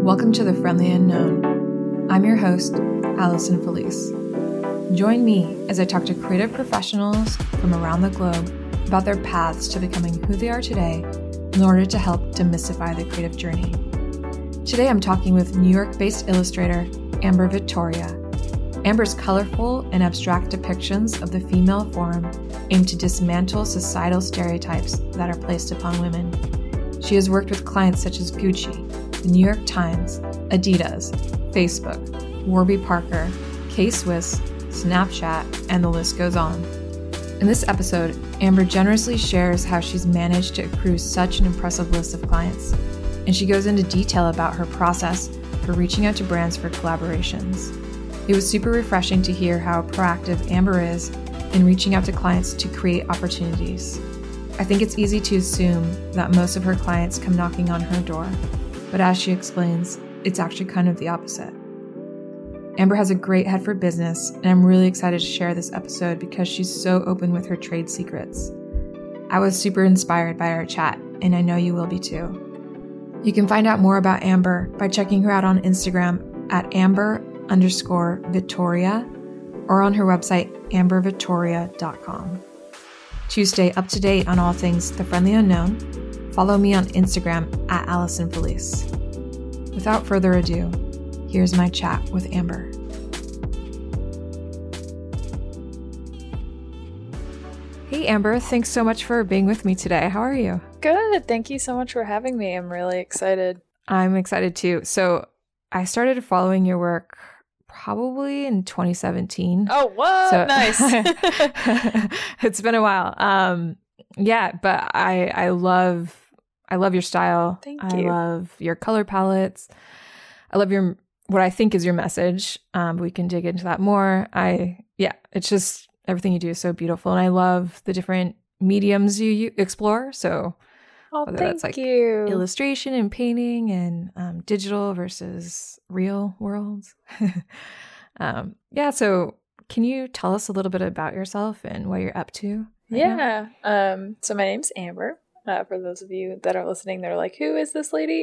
Welcome to The Friendly Unknown. I'm your host, Allison Felice. Join me as I talk to creative professionals from around the globe about their paths to becoming who they are today in order to help demystify the creative journey. Today I'm talking with New York-based illustrator Amber Vittoria. Amber's colorful and abstract depictions of the female form aim to dismantle societal stereotypes that are placed upon women. She has worked with clients such as Gucci, the New York Times, Adidas, Facebook, Warby Parker, K-Swiss, Snapchat, and the list goes on. In this episode, Amber generously shares how she's managed to accrue such an impressive list of clients, and she goes into detail about her process for reaching out to brands for collaborations. It was super refreshing to hear how proactive Amber is in reaching out to clients to create opportunities. I think it's easy to assume that most of her clients come knocking on her door, but as she explains, it's actually kind of the opposite. Amber has a great head for business, and I'm really excited to share this episode because she's so open with her trade secrets. I was super inspired by our chat, and I know you will be too. You can find out more about Amber by checking her out on Instagram at Amber_Vittoria or on her website, ambervittoria.com. To stay up to date on all things The Friendly Unknown, follow me on Instagram at Allison Felice. Without further ado, here's my chat with Amber. Hey Amber, thanks so much for being with me today. How are you? Good. Thank you so much for having me. I'm really excited. I'm excited too. So I started following your work probably in 2017. Oh, what? So, nice. It's been a while. Yeah, but I love your style. Thank you. I love your color palettes. I love what I think is your message. We can dig into that more. It's just everything you do is so beautiful, and I love the different mediums you explore. So whether that's like illustration and painting and digital versus real worlds. So can you tell us a little bit about yourself and what you're up to? So my name's Amber. For those of you that are listening, they're like, who is this lady?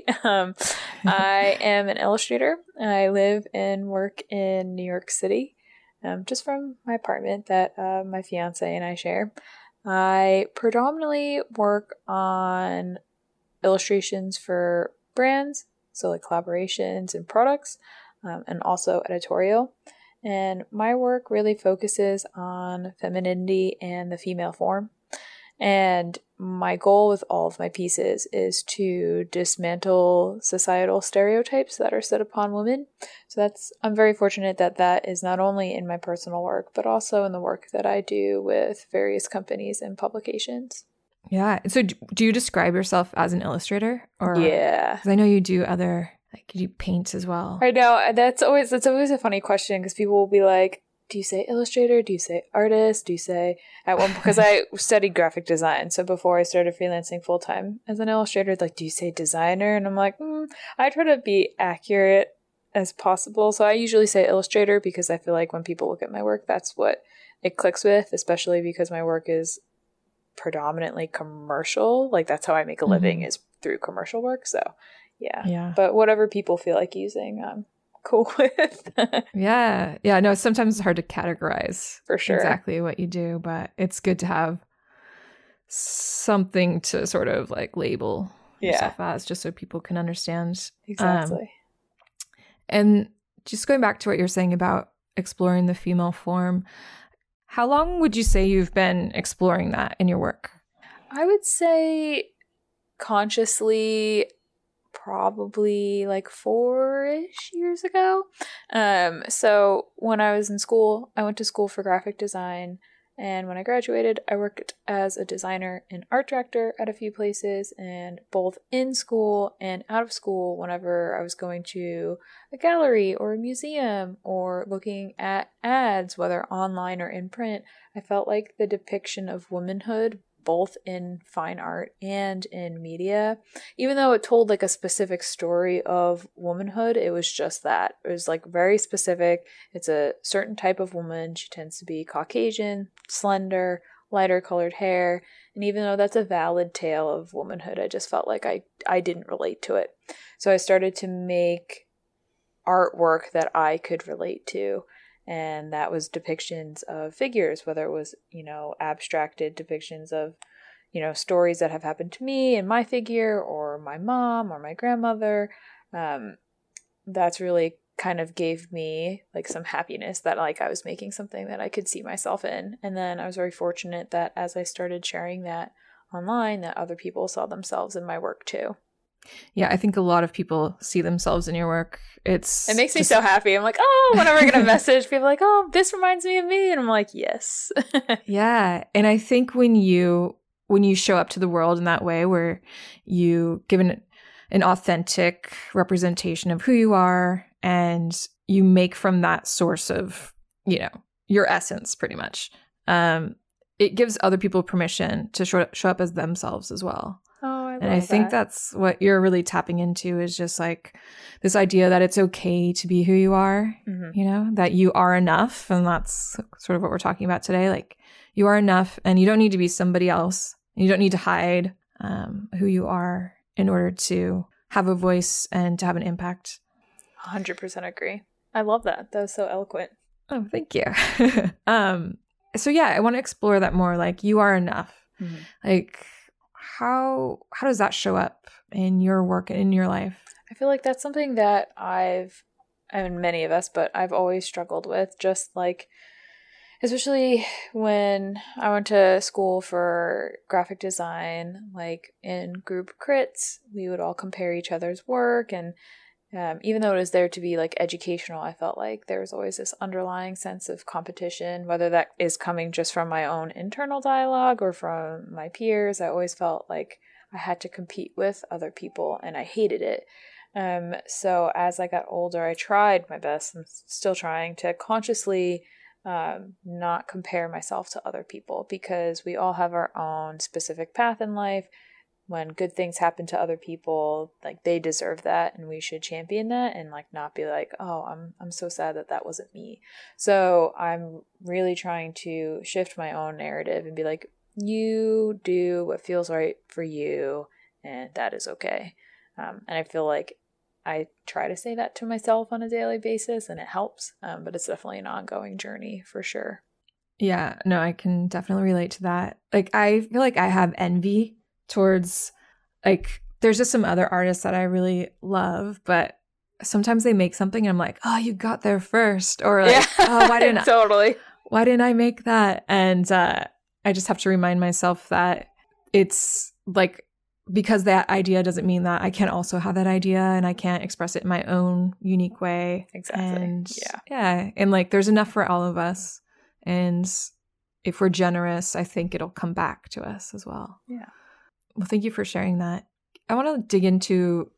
I am an illustrator. I live and work in New York City, just from my apartment that my fiance and I share. I predominantly work on illustrations for brands, so like collaborations and products, and also editorial. And my work really focuses on femininity and the female form. And my goal with all of my pieces is to dismantle societal stereotypes that are set upon women. So I'm very fortunate that is not only in my personal work, but also in the work that I do with various companies and publications. Yeah. So do you describe yourself as an illustrator? Yeah. 'Cause I know you do you paint as well. I know. That's always a funny question because people will be like, do you say illustrator? Do you say artist? Do you say because I studied graphic design. So before I started freelancing full time as an illustrator, do you say designer? And I'm like, I try to be accurate as possible. So I usually say illustrator because I feel like when people look at my work, that's what it clicks with, especially because my work is predominantly commercial. Like that's how I make a living is through commercial work. So yeah. But whatever people feel like using, cool with. Yeah. No, sometimes it's hard to categorize for sure exactly what you do, but it's good to have something to sort of like label yourself as, just so people can understand. Exactly. And just going back to what you're saying about exploring the female form, how long would you say you've been exploring that in your work? I would say consciously probably like 4-ish years ago. So when I was in school, I went to school for graphic design, and when I graduated, I worked as a designer and art director at a few places, and both in school and out of school, whenever I was going to a gallery or a museum or looking at ads, whether online or in print, I felt like the depiction of womanhood both in fine art and in media. Even though it told like a specific story of womanhood, it was just that. It was like very specific. It's a certain type of woman. She tends to be Caucasian, slender, lighter colored hair. And even though that's a valid tale of womanhood, I just felt like I didn't relate to it. So I started to make artwork that I could relate to. And that was depictions of figures, whether it was, abstracted depictions of, stories that have happened to me and my figure or my mom or my grandmother. That's really kind of gave me like some happiness that like I was making something that I could see myself in. And then I was very fortunate that as I started sharing that online, that other people saw themselves in my work too. Yeah, I think a lot of people see themselves in your work. It makes me so happy. I'm like, oh, whenever I get a message, people are like, oh, this reminds me of me. And I'm like, yes. Yeah. And I think when you show up to the world in that way, where you give an authentic representation of who you are, and you make from that source of, your essence pretty much, it gives other people permission to show up as themselves as well. Oh, I love and I think that's what you're really tapping into, is just like this idea that it's okay to be who you are, that you are enough. And that's sort of what we're talking about today. Like, you are enough and you don't need to be somebody else. You don't need to hide who you are in order to have a voice and to have an impact. 100% agree. I love that. That was so eloquent. Oh, thank you. So yeah, I want to explore that more. Like, you are enough. Mm-hmm. Like, how does that show up in your work and in your life? I feel like that's something that many of us, but I've always struggled with, just like, especially when I went to school for graphic design, like in group crits, we would all compare each other's work. And even though it was there to be like educational, I felt like there was always this underlying sense of competition, whether that is coming just from my own internal dialogue or from my peers. I always felt like I had to compete with other people, and I hated it. So as I got older, I tried my best. I'm still trying to consciously not compare myself to other people, because we all have our own specific path in life. When good things happen to other people, like, they deserve that, and we should champion that, and like not be like, oh, I'm so sad that wasn't me. So I'm really trying to shift my own narrative and be like, you do what feels right for you, and that is okay. And I feel like I try to say that to myself on a daily basis, and it helps. But it's definitely an ongoing journey for sure. Yeah, no, I can definitely relate to that. Like, I feel like I have envy towards, like, there's just some other artists that I really love, but sometimes they make something and I'm like, oh, you got there first, or like, oh, why didn't why didn't I make that? And I just have to remind myself that it's like, because that idea doesn't mean that I can't also have that idea, and I can't express it in my own unique way. Exactly. And and like, there's enough for all of us, and if we're generous, I think it'll come back to us as well. Yeah. Well, thank you for sharing that. I want to dig into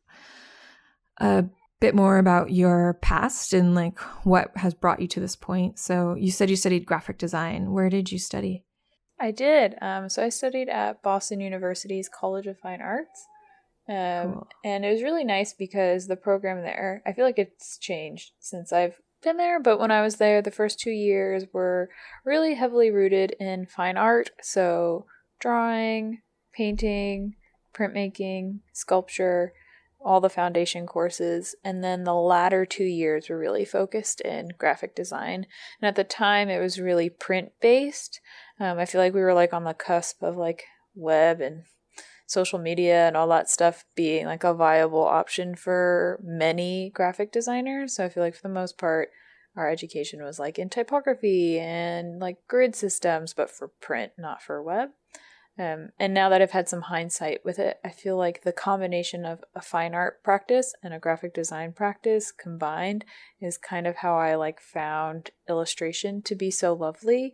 a bit more about your past and like what has brought you to this point. So you said you studied graphic design. Where did you study? I did. So I studied at Boston University's College of Fine Arts. Cool. And it was really nice because the program there, I feel like it's changed since I've been there, but when I was there, the first 2 years were really heavily rooted in fine art. So drawing, painting, printmaking, sculpture, all the foundation courses. And then the latter 2 years were really focused in graphic design. And at the time, it was really print-based. I feel like we were like on the cusp of like web and social media and all that stuff being like a viable option for many graphic designers. So I feel like for the most part, our education was like in typography and like grid systems, but for print, not for web. And now that I've had some hindsight with it, I feel like the combination of a fine art practice and a graphic design practice combined is kind of how I like found illustration to be so lovely.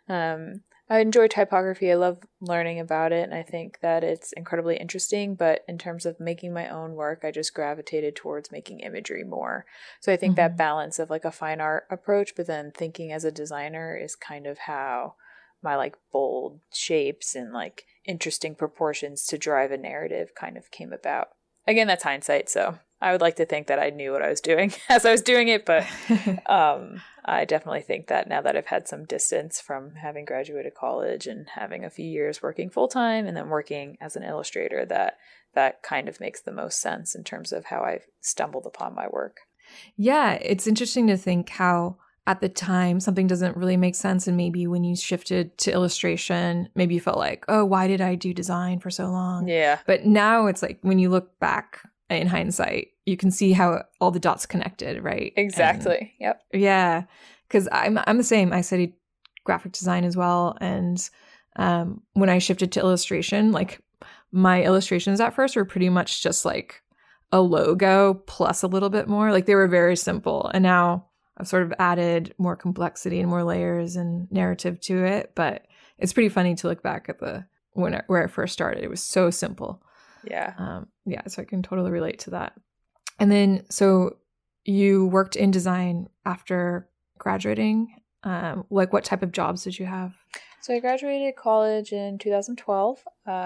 I enjoy typography. I love learning about it, and I think that it's incredibly interesting. But in terms of making my own work, I just gravitated towards making imagery more. So I think that balance of like a fine art approach, but then thinking as a designer is kind of how my like bold shapes and like interesting proportions to drive a narrative kind of came about. Again, that's hindsight, so I would like to think that I knew what I was doing as I was doing it, but I definitely think that now that I've had some distance from having graduated college and having a few years working full-time and then working as an illustrator, that kind of makes the most sense in terms of how I've stumbled upon my work. Yeah, it's interesting to think how at the time something doesn't really make sense, and maybe when you shifted to illustration, maybe you felt like, oh, why did I do design for so long? Yeah. But now it's like when you look back in hindsight, you can see how all the dots connected, right? Exactly. And, yep. Yeah, because I'm the same. I studied graphic design as well, and when I shifted to illustration, like my illustrations at first were pretty much just like a logo plus a little bit more. Like they were very simple, and now I've sort of added more complexity and more layers and narrative to it. But it's pretty funny to look back at where I first started. It was so simple. Yeah. So I can totally relate to that. And then, so you worked in design after graduating. Like what type of jobs did you have? So I graduated college in 2012.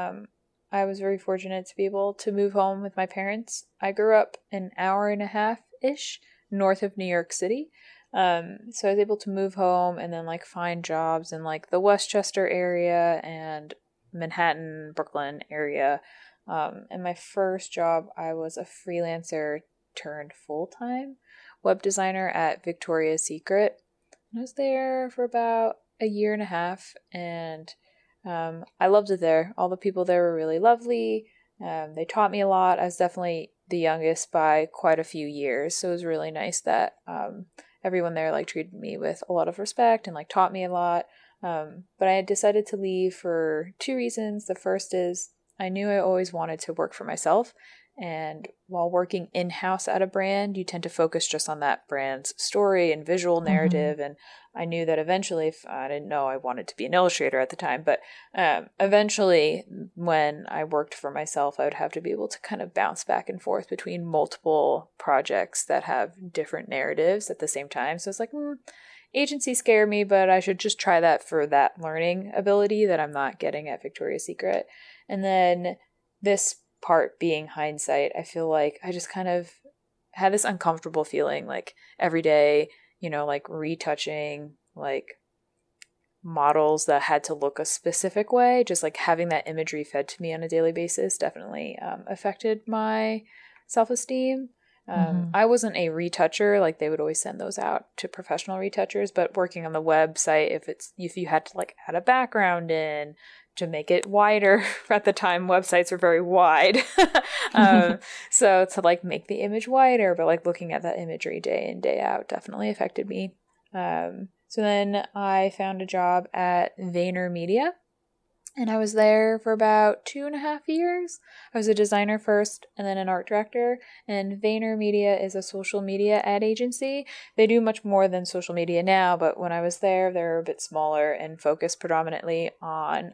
I was very fortunate to be able to move home with my parents. I grew up an hour and a half-ish north of New York City. So I was able to move home and then like find jobs in like the Westchester area and Manhattan, Brooklyn area. And my first job, I was a freelancer turned full-time web designer at Victoria's Secret. I was there for about a year and a half, and I loved it there. All the people there were really lovely. They taught me a lot. I was definitely the youngest by quite a few years, so it was really nice that everyone there like treated me with a lot of respect and like taught me a lot. But I had decided to leave for two reasons. The first is I knew I always wanted to work for myself. And while working in-house at a brand, you tend to focus just on that brand's story and visual narrative. Mm-hmm. And I knew that eventually, if I didn't know I wanted to be an illustrator at the time, but eventually when I worked for myself, I would have to be able to kind of bounce back and forth between multiple projects that have different narratives at the same time. So it's like, agency scare me, but I should just try that for that learning ability that I'm not getting at Victoria's Secret. And then this part being hindsight, I feel like I just kind of had this uncomfortable feeling like every day, like retouching like models that had to look a specific way, just like having that imagery fed to me on a daily basis definitely affected my self-esteem. I wasn't a retoucher, like they would always send those out to professional retouchers, but working on the website, if you had to like add a background in to make it wider, at the time websites were very wide. So to like make the image wider, but like looking at that imagery day in, day out definitely affected me. So then I found a job at VaynerMedia, and I was there for about 2.5 years. I was a designer first and then an art director. And VaynerMedia is a social media ad agency. They do much more than social media now, but when I was there, they were a bit smaller and focused predominantly on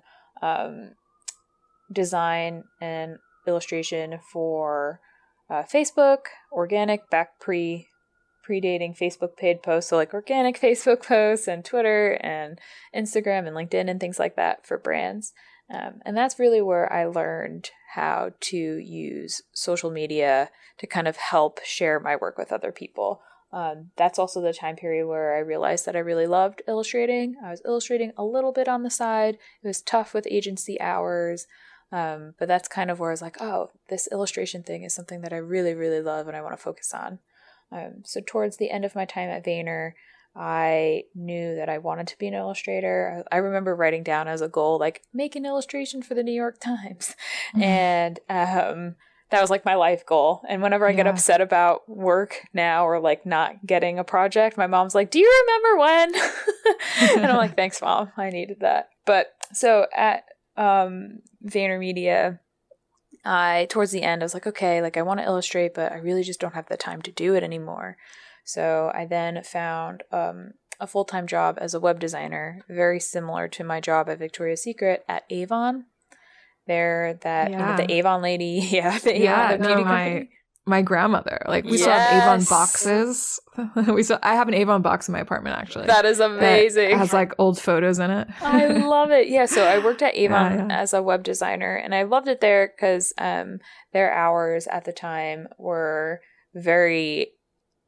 design and illustration for Facebook, organic, back predating Facebook paid posts, so like organic Facebook posts and Twitter and Instagram and LinkedIn and things like that for brands. And that's really where I learned how to use social media to kind of help share my work with other people. That's also the time period where I realized that I really loved illustrating. I was illustrating a little bit on the side. It was tough with agency hours, but that's kind of where I was like, oh, this illustration thing is something that I really, really love and I want to focus on. So towards the end of my time at Vayner, I knew that I wanted to be an illustrator. I remember writing down as a goal, like, make an illustration for the New York Times. And that was like my life goal. And whenever I get upset about work now or like not getting a project, my mom's like, do you remember when? And I'm like, thanks, Mom. I needed that. But so at VaynerMedia, towards the end, I was like, okay, like I want to illustrate, but I really just don't have the time to do it anymore. So I then found a full-time job as a web designer, very similar to my job at Victoria's Secret at Avon. They're the Avon lady. Yeah, the Avon beauty company. My grandmother, like we still have Avon boxes. I have an Avon box in my apartment, actually. That is amazing. It has like old photos in it. I love it. Yeah, so I worked at Avon as a web designer, and I loved it there because their hours at the time were very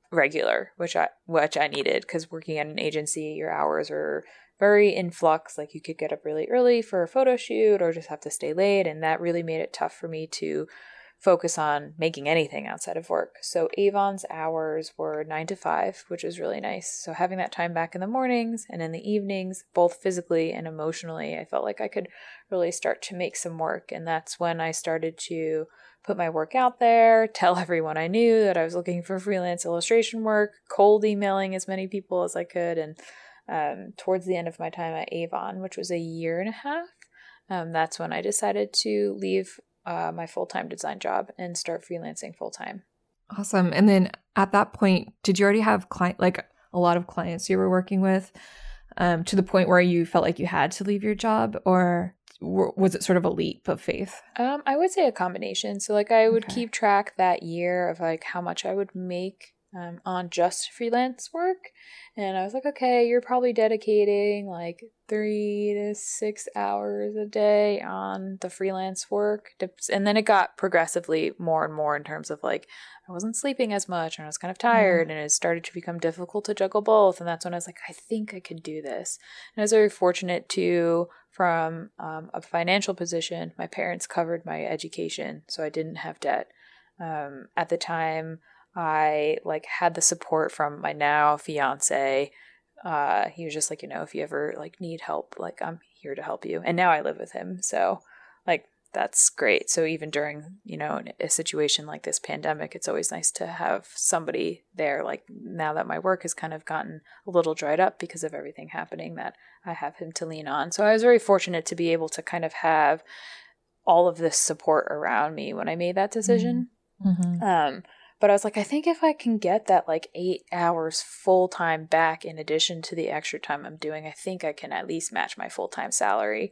regular, which I needed, because working at an agency, your hours are very in flux. Like you could get up really early for a photo shoot or just have to stay late. And that really made it tough for me to focus on making anything outside of work. So Avon's hours were 9 to 5, which was really nice. So having that time back in the mornings and in the evenings, both physically and emotionally, I felt like I could really start to make some work. And that's when I started to put my work out there, tell everyone I knew that I was looking for freelance illustration work, cold emailing as many people as I could. And towards the end of my time at Avon, which was a year and a half, that's when I decided to leave my full-time design job and start freelancing full-time. Awesome. And then at that point, did you already have a lot of clients you were working with, to the point where you felt like you had to leave your job, or was it sort of a leap of faith? I would say a combination. So like I would keep track that year of like how much I would make on just freelance work. And I was like, okay, you're probably dedicating like 3 to 6 hours a day on the freelance work. And then it got progressively more and more in terms of like, I wasn't sleeping as much and I was kind of tired, and it started to become difficult to juggle both. And that's when I was like, I think I could do this. And I was very fortunate to, from a financial position, my parents covered my education, so I didn't have debt. At the time, I like had the support from my now fiance. He was just like, if you ever like need help, like I'm here to help you. And now I live with him. So like, that's great. So even during, a situation like this pandemic, it's always nice to have somebody there. Like now that my work has kind of gotten a little dried up because of everything happening, that I have him to lean on. So I was very fortunate to be able to kind of have all of this support around me when I made that decision. Mm-hmm. But I was like, I think if I can get that like 8 hours full-time back in addition to the extra time I'm doing, I think I can at least match my full-time salary.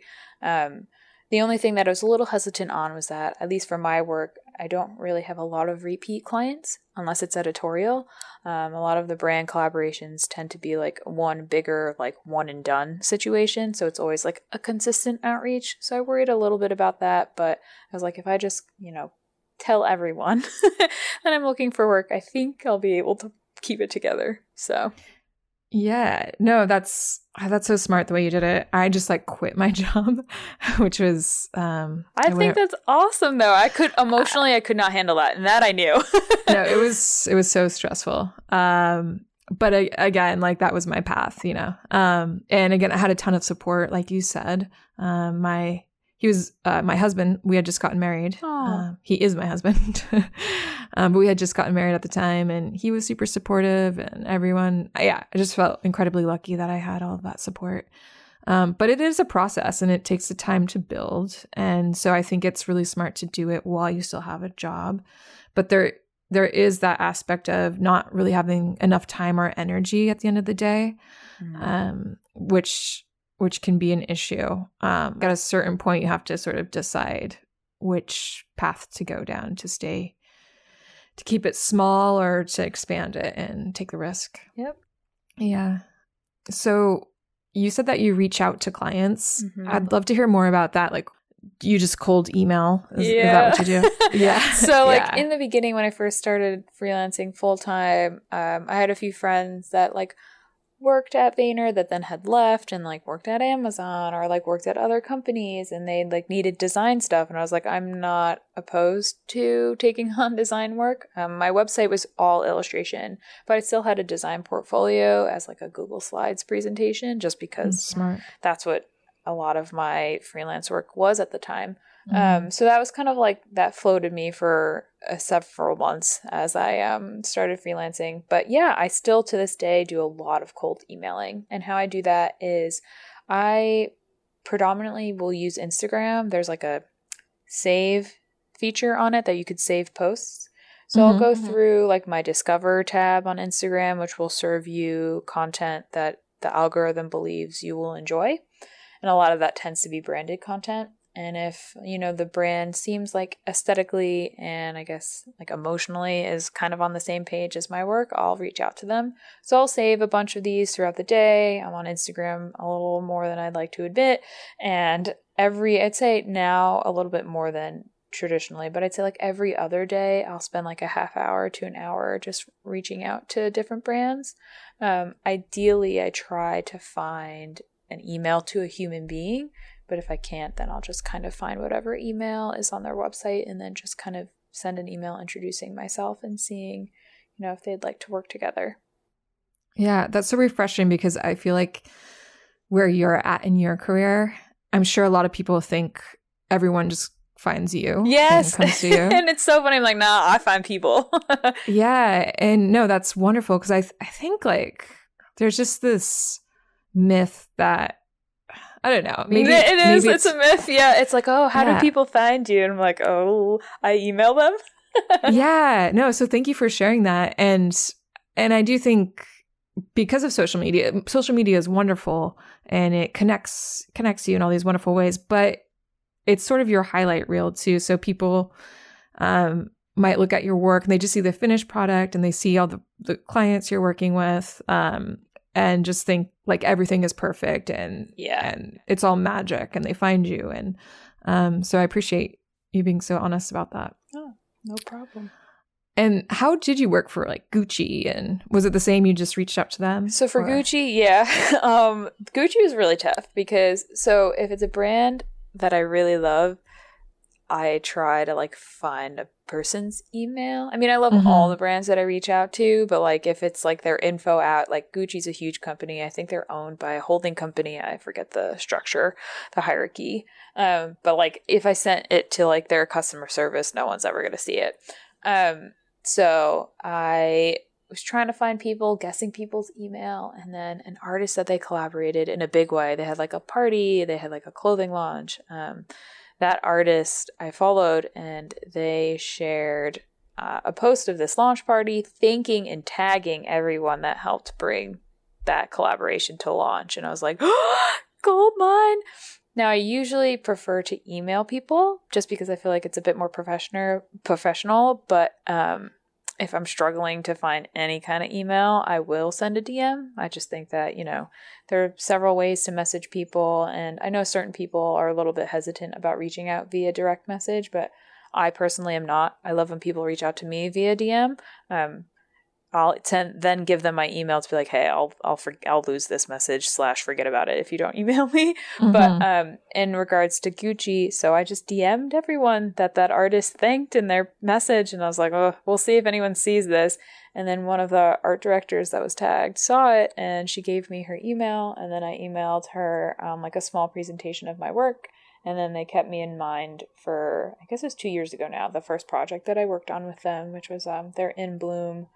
The only thing that I was a little hesitant on was that, at least for my work, I don't really have a lot of repeat clients unless it's editorial. A lot of the brand collaborations tend to be like one bigger, like one and done situation. So it's always like a consistent outreach. So I worried a little bit about that. But I was like, if I just, tell everyone that I'm looking for work, I think I'll be able to keep it together. So yeah, no, that's so smart the way you did it. I just like quit my job, which was I think that's awesome though. I could not handle that, and that I knew. No, it was so stressful. But again, like that was my path, and again, I had a ton of support, like you said. He was my husband. We had just gotten married. He is my husband. But we had just gotten married at the time, and he was super supportive, and everyone, I just felt incredibly lucky that I had all of that support. But it is a process, and it takes the time to build. And so I think it's really smart to do it while you still have a job. But there is that aspect of not really having enough time or energy at the end of the day, which can be an issue. At a certain point, you have to sort of decide which path to go down to keep it small or to expand it and take the risk. Yep. Yeah. So you said that you reach out to clients. Mm-hmm. I'd love to hear more about that. Like, you just cold email? Is that what you do? Yeah. So in the beginning, when I first started freelancing full time, I had a few friends that like worked at Vayner that then had left and like worked at Amazon or like worked at other companies, and they like needed design stuff. And I was like, I'm not opposed to taking on design work. My website was all illustration, but I still had a design portfolio as like a Google Slides presentation, just because that's what a lot of my freelance work was at the time. So that was kind of like, that floated me for several months as I started freelancing. But yeah, I still to this day do a lot of cold emailing. And how I do that is I predominantly will use Instagram. There's like a save feature on it that you could save posts. So I'll go through like my Discover tab on Instagram, which will serve you content that the algorithm believes you will enjoy. And a lot of that tends to be branded content. And if, the brand seems like aesthetically and I guess like emotionally is kind of on the same page as my work, I'll reach out to them. So I'll save a bunch of these throughout the day. I'm on Instagram a little more than I'd like to admit. And I'd say now a little bit more than traditionally, but I'd say like every other day I'll spend like a half hour to an hour just reaching out to different brands. Ideally, I try to find an email to a human being, but if I can't, then I'll just kind of find whatever email is on their website and then just kind of send an email introducing myself and seeing, if they'd like to work together. Yeah, that's so refreshing because I feel like where you're at in your career, I'm sure a lot of people think everyone just finds you. Yes. And comes to you. And it's so funny. I'm like, nah, I find people. Yeah. And no, that's wonderful because I think like there's just this myth that, I don't know. Maybe it's a myth. Yeah. It's like, oh, how do people find you? And I'm like, oh, I email them. Yeah. No. So thank you for sharing that. And I do think because of social media is wonderful and it connects you in all these wonderful ways, but it's sort of your highlight reel too. So people might look at your work and they just see the finished product and they see all the clients you're working with and just think like everything is perfect and it's all magic and they find you. And so I appreciate you being so honest about that. Oh, no problem. And how did you work for like Gucci? And was it the same? You just reached out to them? So for Gucci, yeah. Gucci was really tough because if it's a brand that I really love, I try to like find a person's email. I mean, I love all the brands that I reach out to, but like if it's like their info at like Gucci's a huge company. I think they're owned by a holding company. I forget the structure, the hierarchy. But like if I sent it to like their customer service, no one's ever going to see it. So I was trying to find people, guessing people's email, and then an artist that they collaborated in a big way. They had like a party, they had like a clothing launch. That artist I followed and they shared a post of this launch party, thanking and tagging everyone that helped bring that collaboration to launch. And I was like, oh, gold mine. Now, I usually prefer to email people just because I feel like it's a bit more professional. But if I'm struggling to find any kind of email, I will send a DM. I just think that, there are several ways to message people. And I know certain people are a little bit hesitant about reaching out via direct message, but I personally am not. I love when people reach out to me via DM. I'll then give them my email to be like, hey, I'll lose this message / forget about it if you don't email me. But in regards to Gucci, so I just DM'd everyone that artist thanked in their message. And I was like, oh, we'll see if anyone sees this. And then one of the art directors that was tagged saw it and she gave me her email. And then I emailed her like a small presentation of my work. And then they kept me in mind for, I guess it was 2 years ago now, the first project that I worked on with them, which was their In Bloom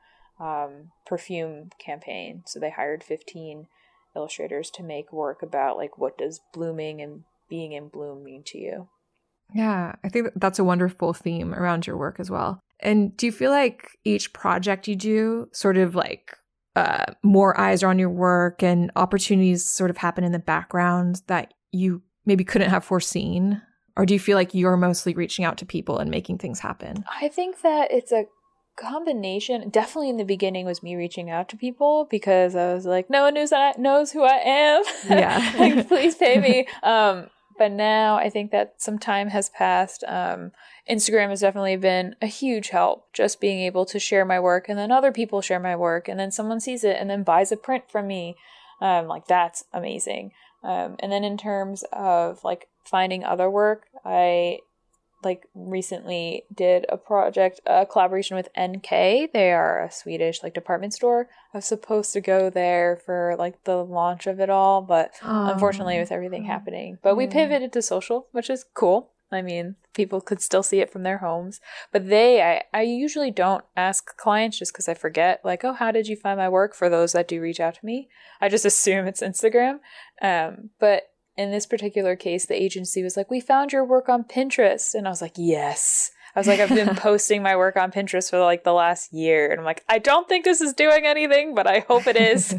perfume campaign. So they hired 15 illustrators to make work about like what does blooming and being in bloom mean to you. Yeah, I think that's a wonderful theme around your work as well. And do you feel like each project you do sort of like more eyes are on your work and opportunities sort of happen in the background that you maybe couldn't have foreseen? Or do you feel like you're mostly reaching out to people and making things happen? I think that it's a combination. Definitely in the beginning was me reaching out to people because I was like, no one knows who I am. Yeah. Like, please pay me. But now I think that some time has passed. Instagram has definitely been a huge help, just being able to share my work and then other people share my work and then someone sees it and then buys a print from me. Like that's amazing. And then in terms of like finding other work, I like recently did a collaboration with NK. They are a Swedish like department store. I was supposed to go there for like the launch of it all, but unfortunately with everything happening. But we pivoted to social, which is cool. I mean, people could still see it from their homes. But I usually don't ask clients just because I forget, like, oh, how did you find my work? For those that do reach out to me, I just assume it's Instagram. But in this particular case, the agency was like, we found your work on Pinterest. And I was like, yes. I was like, I've been posting my work on Pinterest for like the last year. And I'm like, I don't think this is doing anything, but I hope it is.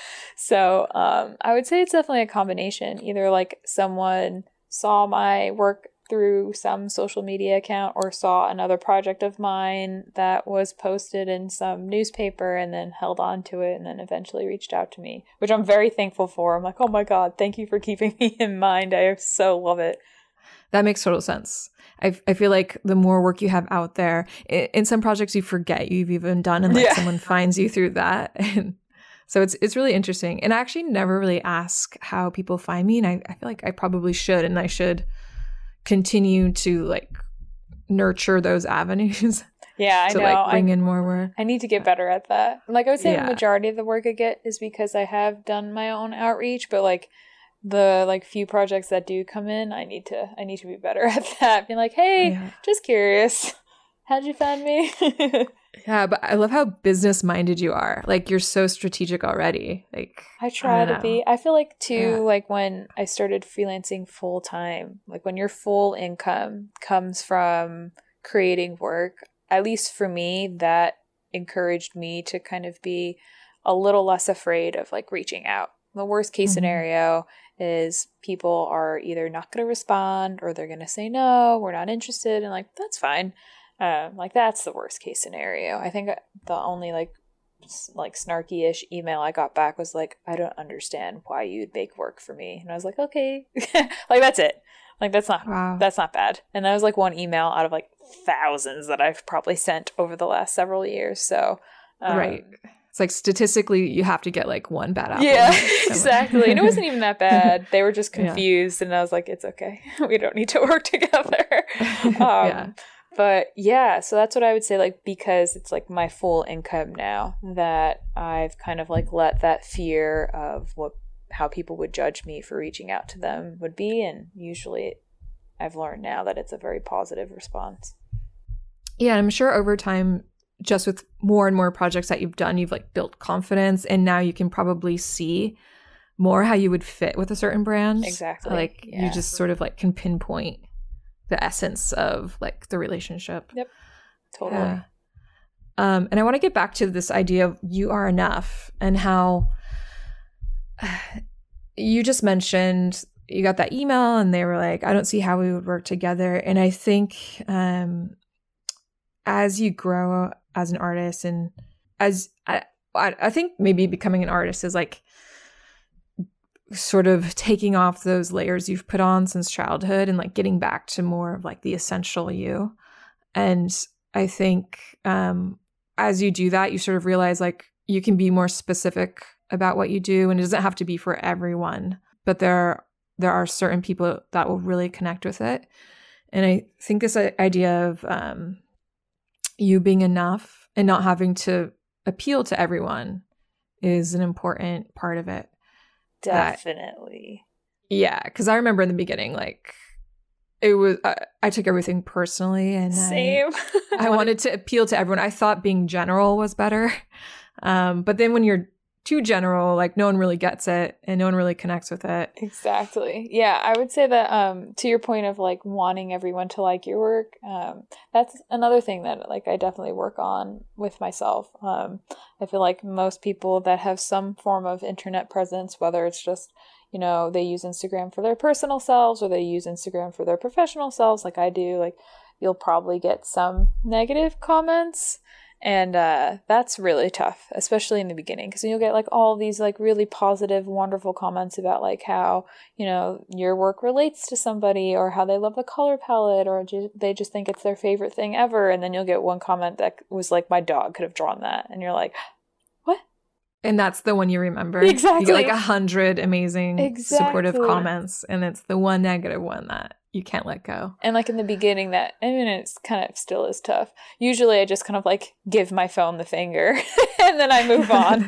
So I would say it's definitely a combination. Either like someone saw my work through some social media account or saw another project of mine that was posted in some newspaper and then held on to it and then eventually reached out to me, which I'm very thankful for. I'm like, oh my God, thank you for keeping me in mind. I so love it. That makes total sense. I feel like the more work you have out there, in some projects you forget you've even done, and like someone finds you through that. And so it's really interesting. And I actually never really ask how people find me, and I feel like I probably should, and I should continue to like nurture those avenues. Yeah, I to know. Like bring in more work. I need to get better at that. Like I would say the majority of the work I get is because I have done my own outreach, but like the like few projects that do come in, I need to be better at that. Being like, hey, just curious, how'd you find me? Yeah, but I love how business minded you are. Like you're so strategic already. Like I try to be. I feel like too, like when I started freelancing full time, like when your full income comes from creating work, at least for me, that encouraged me to kind of be a little less afraid of like reaching out. The worst case scenario is people are either not going to respond or they're going to say, no, we're not interested. And like, that's fine. Like that's the worst case scenario. I think the only like snarky-ish email I got back was like, I don't understand why you'd make work for me. And I was like, okay, like that's it. Like that's not bad. And that was like one email out of like thousands that I've probably sent over the last several years. So, right. It's like statistically you have to get like one bad apple. Yeah, exactly. And it wasn't even that bad. They were just confused. And I was like, it's okay. We don't need to work together. But yeah, so that's what I would say, like, because it's like my full income now, that I've kind of like let that fear of how people would judge me for reaching out to them would be. And usually I've learned now that it's a very positive response. Yeah, I'm sure over time, just with more and more projects that you've done, you've like built confidence, and now you can probably see more how you would fit with a certain brand. Exactly. Like you just sort of like can pinpoint the essence of like the relationship. Yep. Totally. Yeah. And I want to get back to this idea of you are enough, and how you just mentioned you got that email and they were like, I don't see how we would work together. And I think as you grow as an artist, and as I think maybe becoming an artist is like sort of taking off those layers you've put on since childhood and like getting back to more of like the essential you. And I think as you do that, you sort of realize like you can be more specific about what you do, and it doesn't have to be for everyone, but there are certain people that will really connect with it. And I think this idea of you being enough and not having to appeal to everyone is an important part of it. Definitely. Because I remember in the beginning, like it was, I took everything personally, and same. I wanted to appeal to everyone. I thought being general was better. But then when you're too general, like no one really gets it and no one really connects with it. Exactly. Yeah, I would say that to your point of like wanting everyone to like your work, that's another thing that like I definitely work on with myself. I feel like most people that have some form of internet presence, whether it's just, you know, they use Instagram for their personal selves or they use Instagram for their professional selves like I do, like you'll probably get some negative comments. And that's really tough, especially in the beginning, because you'll get like all these like really positive, wonderful comments about like how, you know, your work relates to somebody, or how they love the color palette, or they just think it's their favorite thing ever. And then you'll get one comment that was like, my dog could have drawn that. And you're like, what? And that's the one you remember. Exactly. You get like 100 amazing supportive comments, and it's the one negative one that you can't let go. And like in the beginning, that, I mean, it's kind of still is tough. Usually I just kind of like give my phone the finger and then I move on.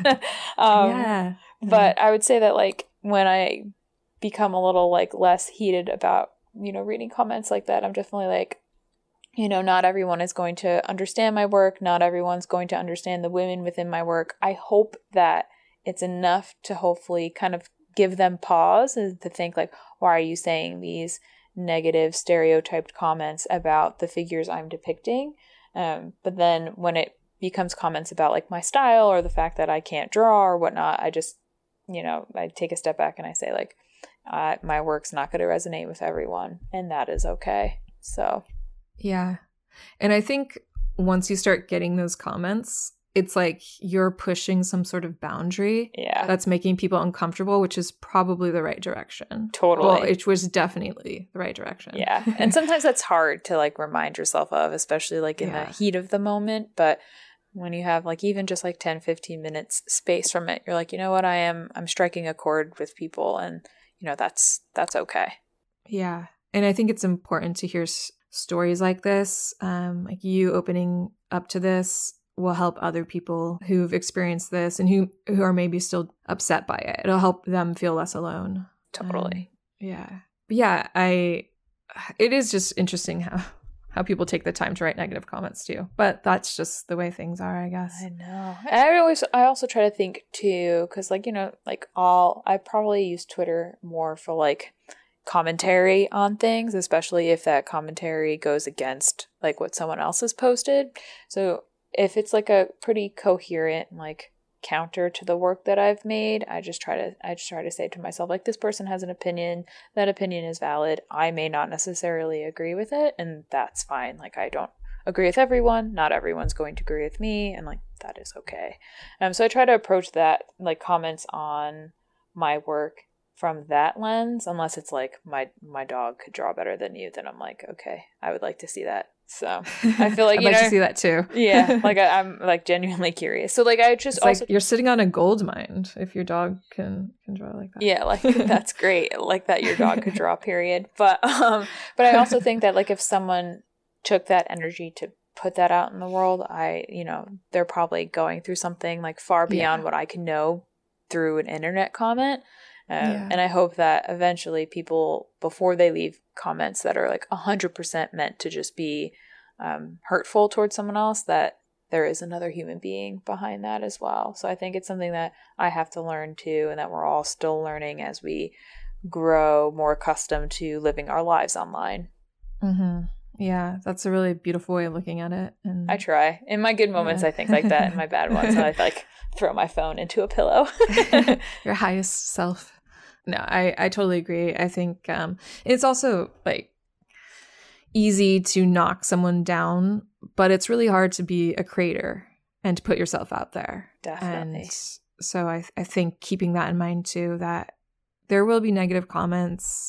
But I would say that like when I become a little like less heated about, you know, reading comments like that, I'm definitely like, you know, not everyone is going to understand my work. Not everyone's going to understand the women within my work. I hope that it's enough to hopefully kind of give them pause and to think like, why are you saying these negative stereotyped comments about the figures I'm depicting? But then when it becomes comments about like my style or the fact that I can't draw or whatnot, I just, you know, I take a step back and I say like, my work's not going to resonate with everyone, and that is okay. So yeah. And I think once you start getting those comments, it's like you're pushing some sort of boundary that's making people uncomfortable, which is probably the right direction. Totally. Well, it was definitely the right direction. Yeah. And sometimes that's hard to like remind yourself of, especially like in the heat of the moment. But when you have like even just like 10, 15 minutes space from it, you're like, you know what, I'm striking a chord with people, and you know, that's okay. Yeah. And I think it's important to hear stories like this, like you opening up to this will help other people who've experienced this and who are maybe still upset by it. It'll help them feel less alone. Totally. Yeah. But yeah, it is just interesting how people take the time to write negative comments too. But that's just the way things are, I guess. I know. I also try to think too, because like, you know, like I probably use Twitter more for like commentary on things, especially if that commentary goes against like what someone else has posted. So if it's like a pretty coherent like counter to the work that I've made, I just try to say to myself, like, this person has an opinion, that opinion is valid. I may not necessarily agree with it, and that's fine. Like, I don't agree with everyone. Not everyone's going to agree with me, and like that is okay. So I try to approach that like comments on my work from that lens, unless it's like my dog could draw better than you, then I'm like, okay, I would like to see that. So I feel like I'd like to see that too. Yeah, like I'm like genuinely curious. So like I just it's also like you're sitting on a gold mine if your dog can draw like that. Yeah, like that's great. Like that your dog could draw, period. But I also think that like if someone took that energy to put that out in the world, they're probably going through something like far beyond what I can know through an internet comment. And I hope that eventually people, before they leave comments that are like 100% meant to just be hurtful towards someone else, that there is another human being behind that as well. So I think it's something that I have to learn too, and that we're all still learning as we grow more accustomed to living our lives online. Mm-hmm. Yeah, that's a really beautiful way of looking at it. And I try. In my good moments, I think like that. In my bad ones, I like throw my phone into a pillow. Your highest self. No, I totally agree. I think it's also like easy to knock someone down, but it's really hard to be a creator and to put yourself out there. Definitely. And so I think keeping that in mind too, that there will be negative comments,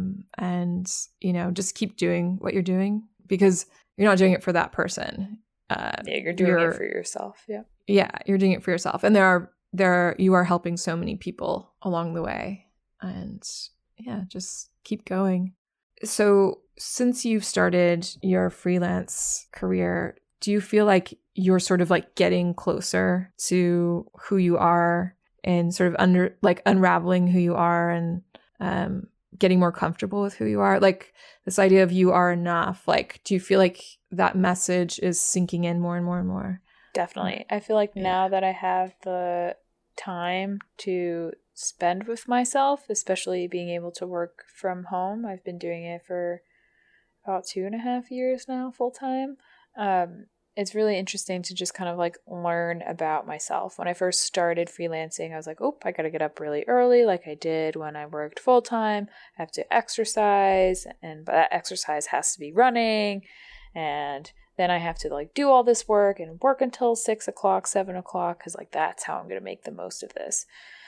and just keep doing what you're doing, because you're not doing it for that person. You're doing it for yourself. Yeah, you're doing it for yourself, and you are helping so many people along the way. And yeah, just keep going. So since you've started your freelance career, do you feel like you're sort of like getting closer to who you are and sort of unraveling who you are and getting more comfortable with who you are? Like this idea of you are enough. Like, do you feel like that message is sinking in more and more and more? Definitely. I feel like now that I have the time to spend with myself, especially being able to work from home. I've been doing it for about 2.5 years now, full time. It's really interesting to just kind of like learn about myself. When I first started freelancing, I was like, I got to get up really early like I did when I worked full time. I have to exercise, and that exercise has to be running. And then I have to like do all this work and work until 6 o'clock, 7 o'clock, because like that's how I'm going to make the most of this.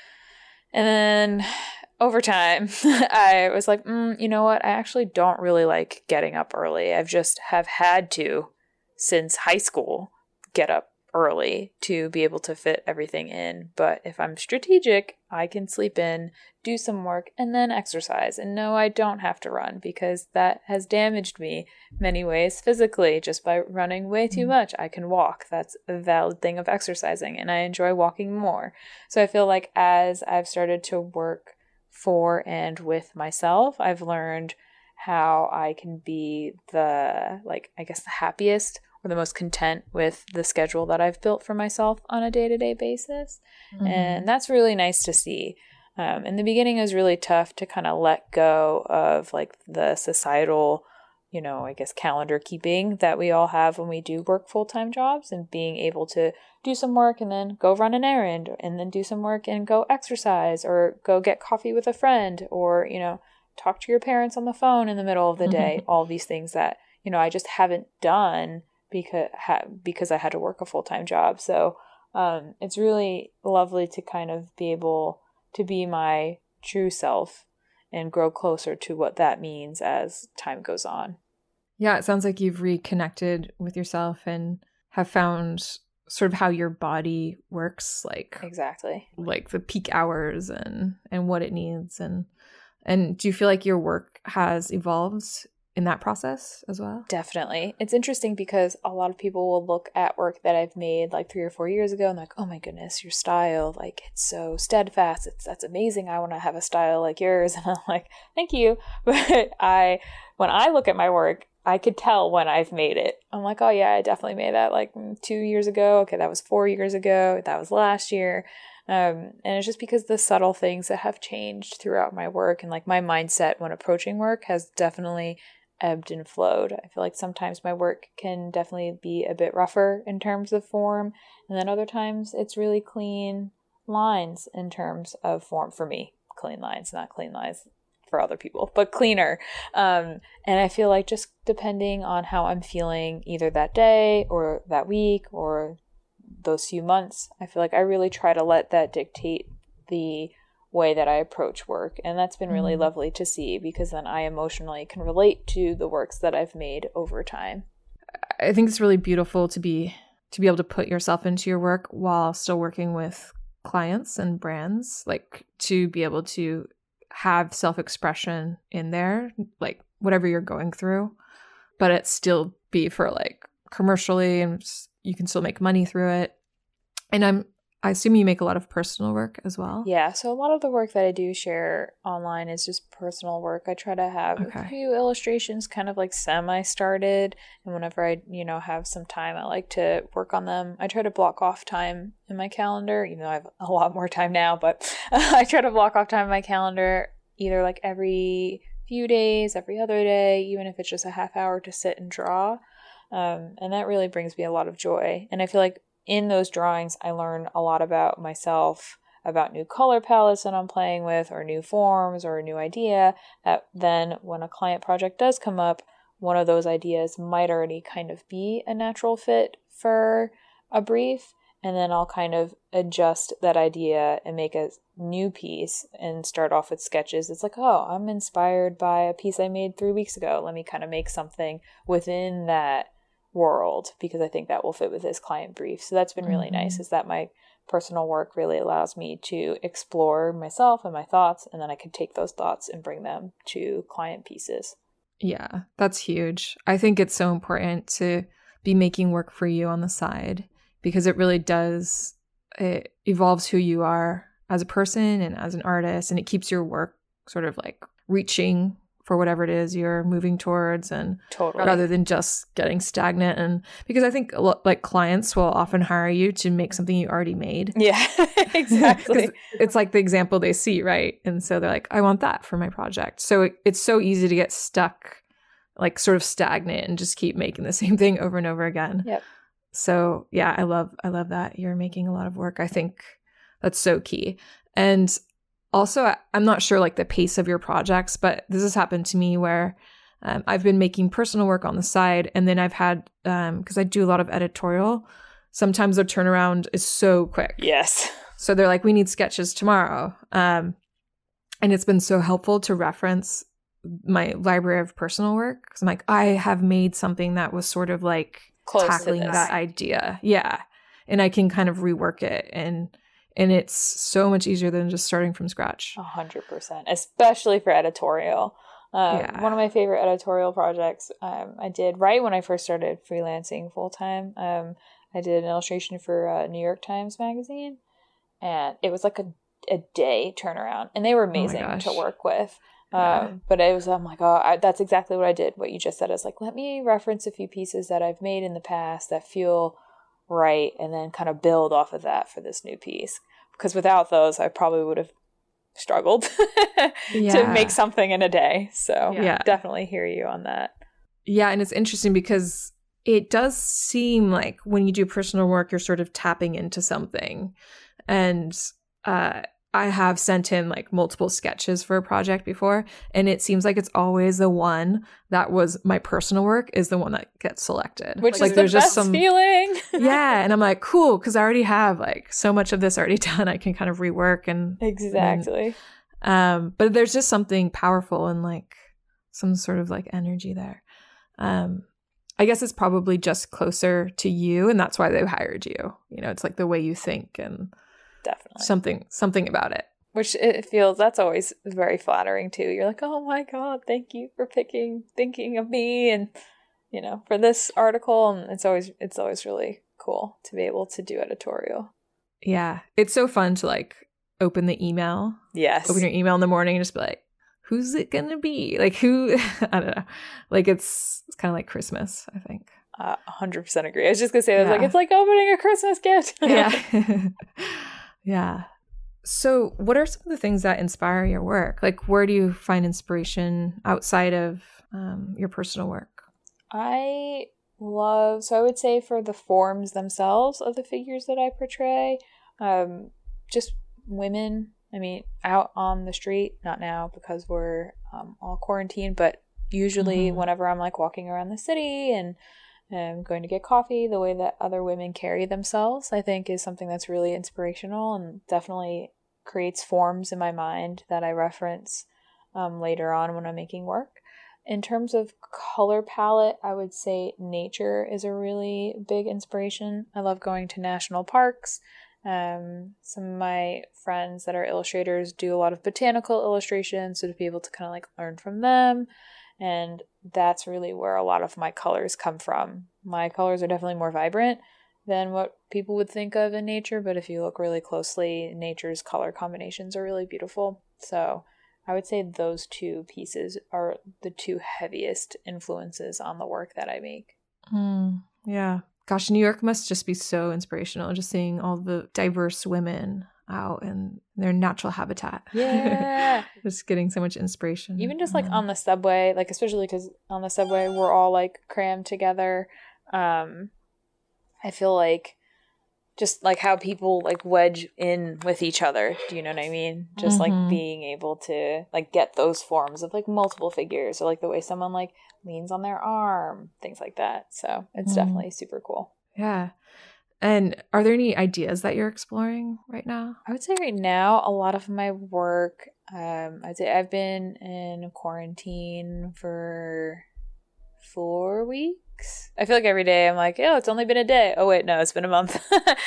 And then over time, I was like, you know what? I actually don't really like getting up early. I've just have had to, since high school, get up early to be able to fit everything in. But if I'm strategic, I can sleep in, do some work, and then exercise. And no, I don't have to run, because that has damaged me many ways physically just by running way too much. I can walk. That's a valid thing of exercising, and I enjoy walking more. So I feel like as I've started to work for and with myself, I've learned how I can be the happiest or the most content with the schedule that I've built for myself on a day-to-day basis. Mm-hmm. And that's really nice to see. In the beginning, it was really tough to kind of let go of like the societal, calendar keeping that we all have when we do work full-time jobs, and being able to do some work and then go run an errand, and then do some work and go exercise, or go get coffee with a friend, or, talk to your parents on the phone in the middle of the day. All these things that, I just haven't done because I had to work a full-time job. So it's really lovely to kind of be able to be my true self and grow closer to what that means as time goes on. Yeah, it sounds like you've reconnected with yourself and have found sort of how your body works, like exactly, like the peak hours and what it needs. And do you feel like your work has evolved in that process as well? Definitely. It's interesting because a lot of people will look at work that I've made like 3 or 4 years ago and like, oh my goodness, your style, like it's so steadfast. That's amazing. I want to have a style like yours. And I'm like, thank you. But when I look at my work, I could tell when I've made it. I'm like, oh yeah, I definitely made that like 2 years ago. Okay, that was 4 years ago. That was last year. And it's just because the subtle things that have changed throughout my work and like my mindset when approaching work has definitely ebbed and flowed. I feel like sometimes my work can definitely be a bit rougher in terms of form, and then other times it's really clean lines in terms of form for me. Clean lines, not clean lines for other people, but cleaner. And I feel like just depending on how I'm feeling either that day or that week or those few months, I feel like I really try to let that dictate the way that I approach work. And that's been really lovely to see because then I emotionally can relate to the works that I've made over time. I think it's really beautiful to be able to put yourself into your work while still working with clients and brands, like to be able to have self-expression in there, like whatever you're going through, but it still be for like commercially and you can still make money through it. And I assume you make a lot of personal work as well. Yeah, so a lot of the work that I do share online is just personal work. I try to have a few illustrations kind of like semi-started, and whenever I, have some time, I like to work on them. I try to block off time in my calendar, even though I have a lot more time now, but I try to block off time in my calendar either like every few days, every other day, even if it's just a half hour to sit and draw. And that really brings me a lot of joy. And I feel like in those drawings, I learn a lot about myself, about new color palettes that I'm playing with, or new forms, or a new idea, that then when a client project does come up, one of those ideas might already kind of be a natural fit for a brief, and then I'll kind of adjust that idea and make a new piece and start off with sketches. It's like, oh, I'm inspired by a piece I made 3 weeks ago. Let me kind of make something within that world because I think that will fit with this client brief. So that's been really nice, is that my personal work really allows me to explore myself and my thoughts, and then I can take those thoughts and bring them to client pieces. Yeah, that's huge. I think it's so important to be making work for you on the side because it really does, it evolves who you are as a person and as an artist, and it keeps your work sort of like reaching for whatever it is you're moving towards, and totally, rather than just getting stagnant. And because I think like clients will often hire you to make something you already made. Yeah, exactly. It's like the example they see, right? And so they're like, I want that for my project. So it's so easy to get stuck, like sort of stagnant and just keep making the same thing over and over again. Yep. So yeah, I love that you're making a lot of work. I think that's so key. And also, I'm not sure like the pace of your projects, but this has happened to me where I've been making personal work on the side, and then I've had, because I do a lot of editorial, sometimes their turnaround is so quick. Yes. So they're like, we need sketches tomorrow. And it's been so helpful to reference my library of personal work. Because I'm like, I have made something that was sort of like close tackling that idea. Yeah. And I can kind of rework it. And it's so much easier than just starting from scratch. 100%, especially for editorial. One of my favorite editorial projects I did right when I first started freelancing full-time. I did an illustration for New York Times Magazine, and it was like a day turnaround, and they were amazing to work with. But it was, I'm like, that's exactly what I did. What you just said is like, let me reference a few pieces that I've made in the past that feel right, and then kind of build off of that for this new piece. Because without those, I probably would have struggled to make something in a day. So definitely hear you on that. Yeah, and it's interesting because it does seem like when you do personal work, you're sort of tapping into something. And I have sent him like multiple sketches for a project before, and it seems like it's always the one that was my personal work is the one that gets selected. Which like, is the best feeling. Yeah. And I'm like, cool, because I already have like so much of this already done. I can kind of rework and exactly. But there's just something powerful and like some sort of like energy there. I guess it's probably just closer to you, and that's why they hired you. You know, it's like the way you think and definitely something about it. Which it feels, that's always very flattering too. You're like, oh my God, thank you for thinking of me and, you know, for this article. And it's always really cool to be able to do editorial. Yeah. It's so fun to like open the email. Yes. Open your email in the morning and just be like, who's it going to be? Like who, I don't know. Like it's kind of like Christmas, I think. 100% agree. I was just going to say, like, it's like opening a Christmas gift. Yeah. Yeah. So what are some of the things that inspire your work? Like where do you find inspiration outside of your personal work? I would say for the forms themselves of the figures that I portray, just women, I mean, out on the street, not now because we're all quarantined, but usually whenever I'm like walking around the city and going to get coffee, the way that other women carry themselves, I think is something that's really inspirational and definitely creates forms in my mind that I reference later on when I'm making work. In terms of color palette, I would say nature is a really big inspiration. I love going to national parks. Some of my friends that are illustrators do a lot of botanical illustrations, so to be able to kind of like learn from them. And that's really where a lot of my colors come from. My colors are definitely more vibrant than what people would think of in nature, but if you look really closely, nature's color combinations are really beautiful. So I would say those two pieces are the two heaviest influences on the work that I make. Yeah. Gosh, New York must just be so inspirational, just seeing all the diverse women out in their natural habitat. Yeah. Just getting so much inspiration. Even just like on the subway, like especially because on the subway we're all like crammed together. I feel like just like how people like wedge in with each other. Do you know what I mean? Just like being able to like get those forms of like multiple figures, or like the way someone like leans on their arm, things like that. So it's definitely super cool. Yeah. And are there any ideas that you're exploring right now? I would say right now, a lot of my work, I'd say I've been in quarantine for 4 weeks. I feel like every day I'm like, oh, it's only been a day. Oh, wait, no, it's been a month.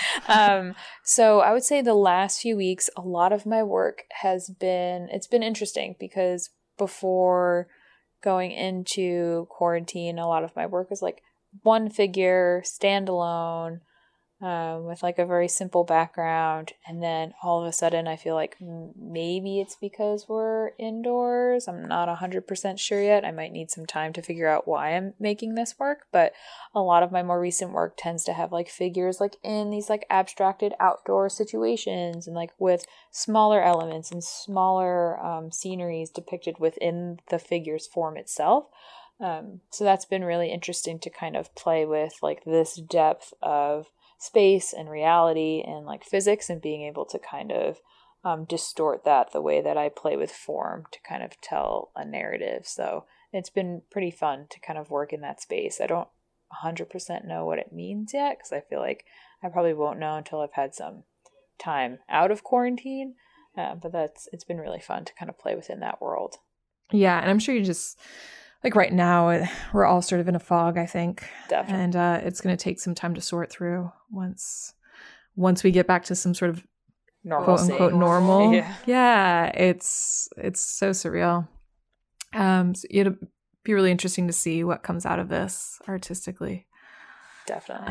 So I would say the last few weeks, a lot of my work it's been interesting because before going into quarantine, a lot of my work is like one figure, standalone, with like a very simple background. And then all of a sudden I feel like maybe it's because we're indoors. I'm not 100% sure yet. I might need some time to figure out why I'm making this work. But a lot of my more recent work tends to have like figures like in these like abstracted outdoor situations and like with smaller elements and smaller sceneries depicted within the figure's form itself. So that's been really interesting to kind of play with like this depth of space and reality and like physics and being able to kind of distort that the way that I play with form to kind of tell a narrative. So it's been pretty fun to kind of work in that space. I don't 100% know what it means yet because I feel like I probably won't know until I've had some time out of quarantine. But it's been really fun to kind of play within that world. Yeah, and I'm sure you just like right now, we're all sort of in a fog, I think. Definitely. And it's going to take some time to sort through once we get back to some sort of quote unquote normal. Yeah, it's so surreal. So it'll be really interesting to see what comes out of this artistically. Definitely.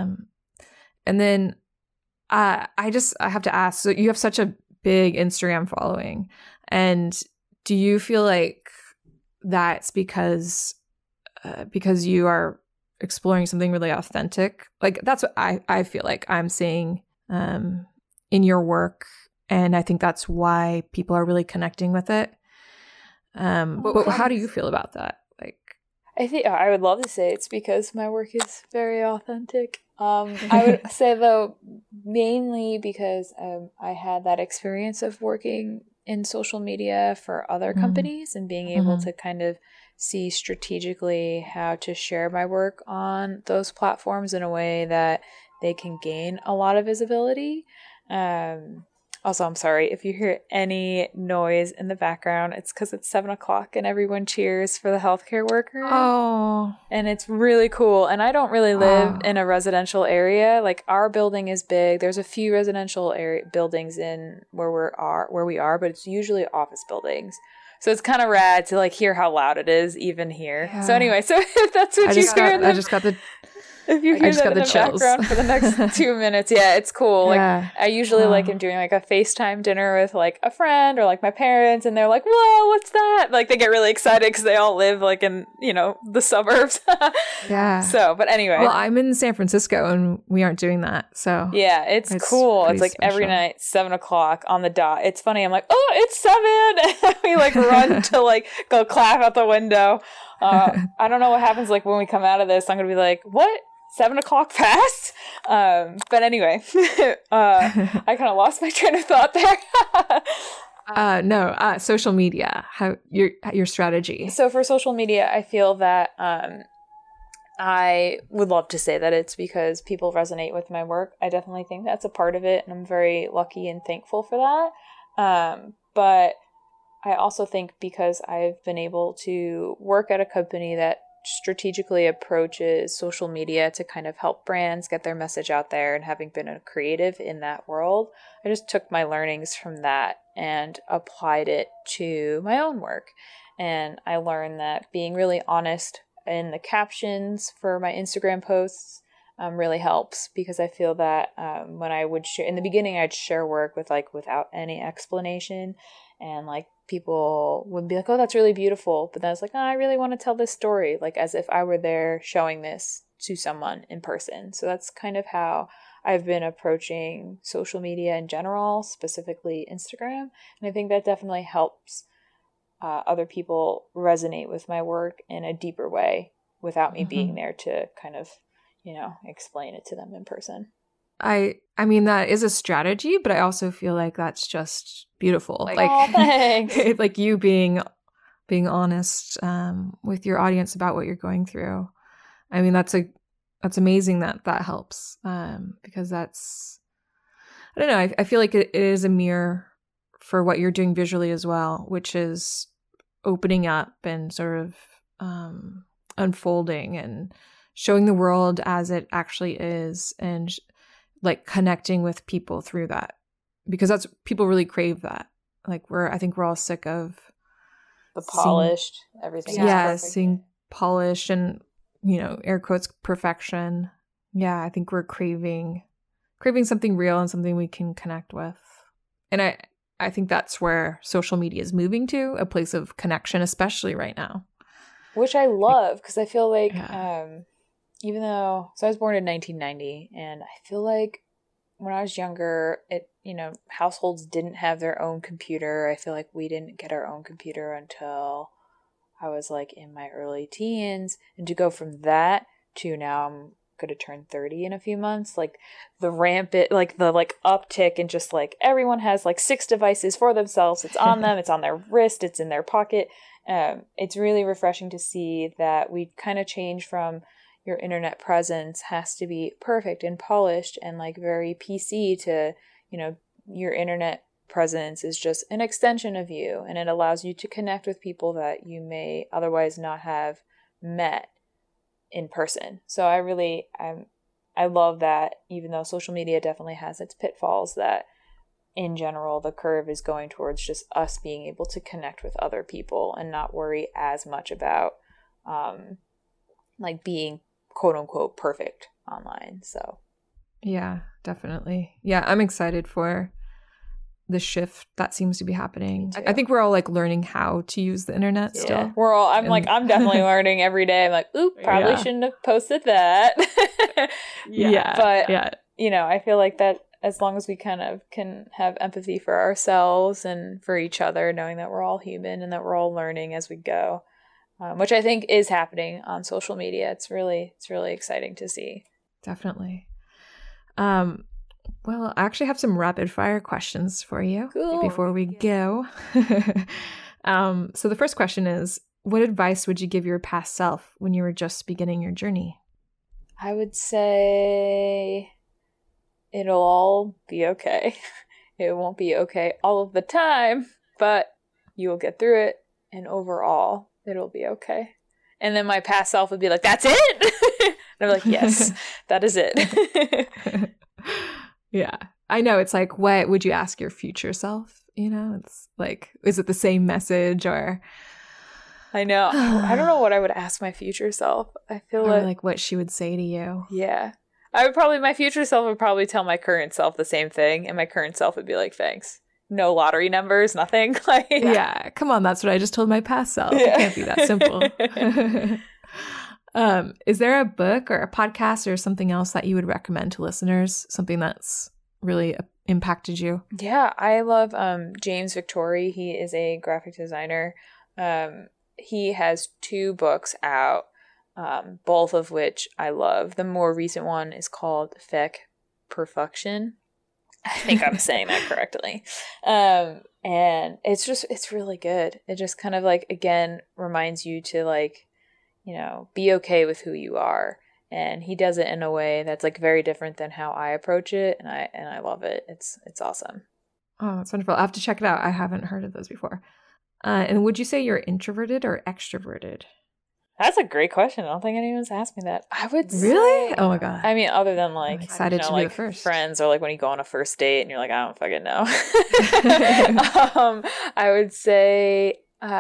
And then I have to ask, so you have such a big Instagram following, and do you feel like that's because you are exploring something really authentic? Like that's what I feel like I'm seeing in your work, and I think that's why people are really connecting with it. But how do you feel about that? Like, I think I would love to say it's because my work is very authentic. I would say, though, mainly because I had that experience of working in social media for other companies and being able to kind of see strategically how to share my work on those platforms in a way that they can gain a lot of visibility. Also, I'm sorry if you hear any noise in the background. It's because it's 7:00 and everyone cheers for the healthcare worker. Oh. And it's really cool. And I don't really live in a residential area. Like, our building is big. There's a few residential buildings in where we are, but it's usually office buildings. So it's kind of rad to like hear how loud it is even here. Yeah. So anyway, so if that's what you hear, I just got the. If you hear that in the background for the next 2 minutes, yeah, it's cool. Like, I usually like am doing like a FaceTime dinner with like a friend or like my parents, and they're like, "Whoa, what's that?" Like, they get really excited because they all live like in, you know, the suburbs. Yeah. So, but anyway. Well, I'm in San Francisco and we aren't doing that. So yeah, it's cool. It's like special. Every night, 7:00 on the dot. It's funny. I'm like, "Oh, it's 7!" And we like run to like go clap out the window. I don't know what happens like when we come out of this. I'm gonna be like, "What? 7:00 passed?" But anyway, I kind of lost my train of thought there. No, social media, how your strategy. So for social media, I feel that I would love to say that it's because people resonate with my work. I definitely think that's a part of it, and I'm very lucky and thankful for that. But I also think because I've been able to work at a company that strategically approaches social media to kind of help brands get their message out there, and having been a creative in that world, I just took my learnings from that and applied it to my own work. And I learned that being really honest in the captions for my Instagram posts really helps, because I feel that when I would share in the beginning, I'd share work with like without any explanation, and like people would be like, "Oh, that's really beautiful," but then I was like, "Oh, I really want to tell this story," like as if I were there showing this to someone in person. So that's kind of how I've been approaching social media in general, specifically Instagram, and I think that definitely helps other people resonate with my work in a deeper way without me being there to kind of, you know, explain it to them in person. I mean, that is a strategy, but I also feel like that's just beautiful. Like, oh, thanks. Like you being honest with your audience about what you're going through. I mean, that's amazing that helps, because that's, I don't know, I feel like it is a mirror for what you're doing visually as well, which is opening up and sort of unfolding and showing the world as it actually is, and like connecting with people through that, because that's, people really crave that. Like I think we're all sick of the polished everything. Yeah, seeing polished and, you know, air quotes, perfection. Yeah, I think we're craving something real and something we can connect with. And I think that's where social media is moving to, a place of connection, especially right now. Which I love, because I feel like even though, so I was born in 1990, and I feel like when I was younger, households didn't have their own computer. I feel like we didn't get our own computer until I was like in my early teens. And to go from that to now I'm going to turn 30 in a few months, like the rampant, like the like uptick and just like everyone has like 6 devices for themselves. It's on them, it's on their wrist, it's in their pocket. It's really refreshing to see that we kind of change from your internet presence has to be perfect and polished and like very PC to, you know, your internet presence is just an extension of you, and it allows you to connect with people that you may otherwise not have met in person. So I love that, even though social media definitely has its pitfalls, that in general the curve is going towards just us being able to connect with other people and not worry as much about like being quote unquote perfect online. So yeah, definitely. Yeah, I'm excited for the shift that seems to be happening. I think we're all like learning how to use the internet still. I'm definitely learning every day. I'm like, probably shouldn't have posted that. But you know, I feel like that as long as we kind of can have empathy for ourselves and for each other, knowing that we're all human and that we're all learning as we go, which I think is happening on social media. It's really exciting to see. Definitely. Well, I actually have some rapid fire questions for you before we go. So the first question is, what advice would you give your past self when you were just beginning your journey? I would say it'll all be okay. It won't be okay all of the time, but you'll get through it. And overall, it'll be okay. And then my past self would be like, that's it? And I'm like, yes, that is it. Yeah. I know. It's like, what would you ask your future self? You know, it's like, is it the same message or... I know. I don't know what I would ask my future self. I feel like what she would say to you. Yeah. My future self would probably tell my current self the same thing. And my current self would be like, thanks. No lottery numbers, nothing. Like, yeah. Come on. That's what I just told my past self. Yeah. It can't be that simple. Is there a book or a podcast or something else that you would recommend to listeners? Something that's really impacted you? Yeah. I love James Victori. He is a graphic designer. He has 2 books out, both of which I love. The more recent one is called Feck Perfection. I think I'm saying that correctly. And it's really good. It just kind of like, again, reminds you to like, you know, be okay with who you are. And he does it in a way that's like very different than how I approach it. And I love it. It's awesome. Oh, that's wonderful. I'll have to check it out. I haven't heard of those before. And would you say you're introverted or extroverted? That's a great question. I don't think anyone's asked me that. I would say... Really? Oh my God. I mean, other than like, I'm excited to be like the first. Friends or like when you go on a first date and you're like, I don't fucking know. I would say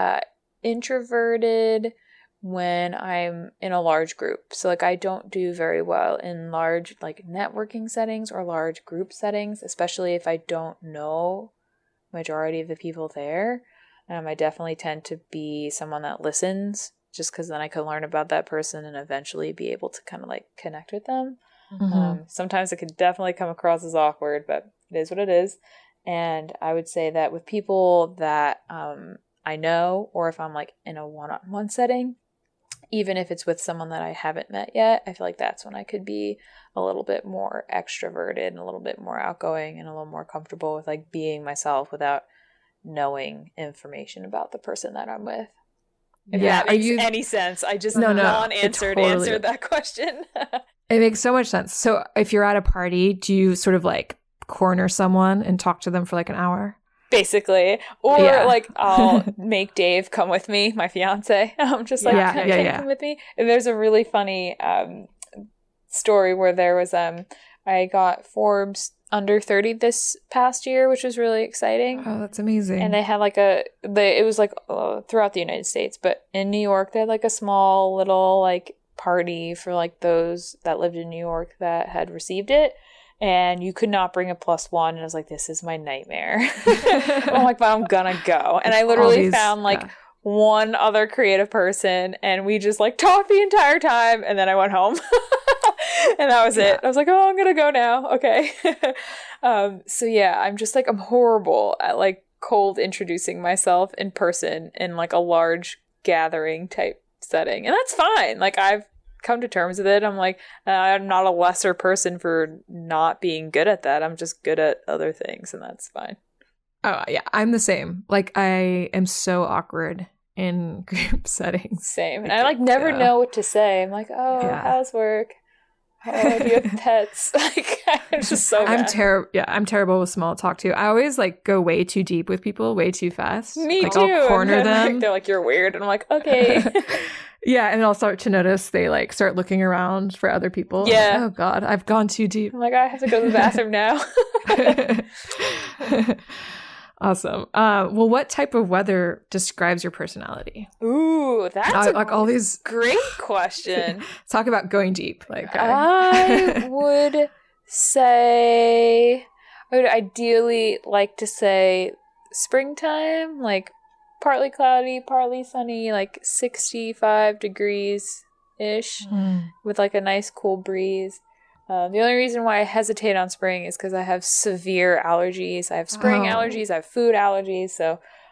introverted when I'm in a large group. So like I don't do very well in large like networking settings or large group settings, especially if I don't know majority of the people there. I definitely tend to be someone that listens just because then I could learn about that person and eventually be able to kind of like connect with them. Mm-hmm. Sometimes it could definitely come across as awkward, but it is what it is. And I would say that with people that I know, or if I'm like in a one-on-one setting, even if it's with someone that I haven't met yet, I feel like that's when I could be a little bit more extroverted and a little bit more outgoing and a little more comfortable with like being myself without knowing information about the person that I'm with. If that makes any sense. I just non-answered answered that question. It makes so much sense. So if you're at a party, do you sort of like corner someone and talk to them for like an hour? Basically. Or like I'll make Dave come with me, my fiance. I'm just like, come with me. And there's a really funny story where there was I got Forbes under 30 this past year, which was really exciting. Oh, that's amazing. And they had like it was like throughout the United States, but in New York, they had like a small little like party for like those that lived in New York that had received it. And you could not bring a +1. And I was like, this is my nightmare. I'm like, but I'm gonna go. And I literally found like one other creative person and we just like talked the entire time. And then I went home. And that was it. I was like, oh, I'm going to go now. Okay. So yeah, I'm horrible at like cold introducing myself in person in like a large gathering type setting. And that's fine. Like I've come to terms with it. I'm like, I'm not a lesser person for not being good at that. I'm just good at other things and that's fine. Oh yeah, I'm the same. Like I am so awkward in group settings. Same. And I like never know what to say. I'm like, oh, how's work? Oh, do you have pets? Like, I'm just so bad. I'm terrible with small talk too. I always like go way too deep with people, way too fast. Me like, too. I'll corner them. They're like, you're weird. And I'm like, okay. Yeah, and I'll start to notice they like start looking around for other people. Yeah. Like, oh God, I've gone too deep. I'm like, I have to go to the bathroom now. Awesome. Well, what type of weather describes your personality? Ooh, that's like all these great question. Talk about going deep. Like I would say, I would ideally like to say springtime, like partly cloudy, partly sunny, like 65 degrees ish, with like a nice cool breeze. The only reason why I hesitate on spring is because I have severe allergies. I have spring allergies. I have food allergies. So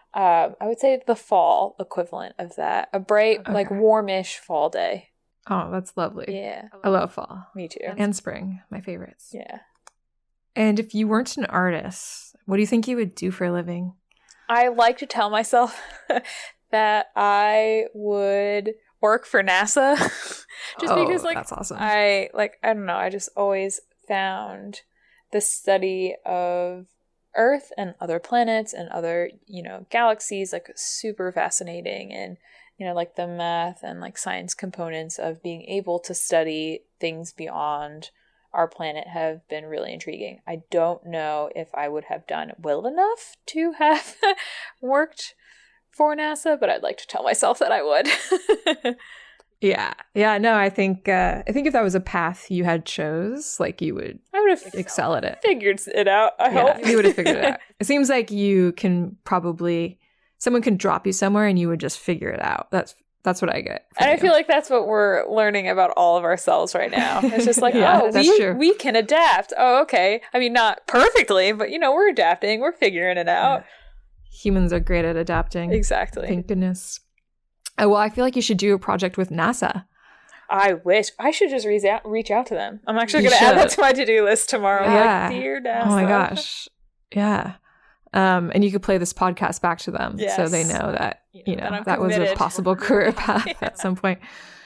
I would say the fall equivalent of that. A bright, like warmish fall day. Oh, that's lovely. Yeah. I love fall. Me too. And spring, my favorites. Yeah. And if you weren't an artist, what do you think you would do for a living? I like to tell myself that I would work for NASA. Just because like that's awesome. I don't know, I just always found the study of Earth and other planets and other, galaxies like super fascinating, and like the math and like science components of being able to study things beyond our planet have been really intriguing. I don't know if I would have done well enough to have worked for NASA, but I'd like to tell myself that I would. Yeah. No, I think if that was a path you had chose, like I would have excel at it. Figured it out, I hope. You would have figured it out. It seems like you can someone can drop you somewhere and you would just figure it out. That's what I get. And I feel like that's what we're learning about all of ourselves right now. It's just like, we can adapt. Oh, okay. I mean, not perfectly, but we're adapting. We're figuring it out. Yeah. Humans are great at adapting. Exactly. Thank goodness. Well, I feel like you should do a project with NASA. I wish. I should just reach out to them. I'm actually going to add that to my to-do list tomorrow. Yeah. Like, dear NASA. Oh my gosh. Yeah. And you could play this podcast back to them so they know that, that was a possible career path at some point.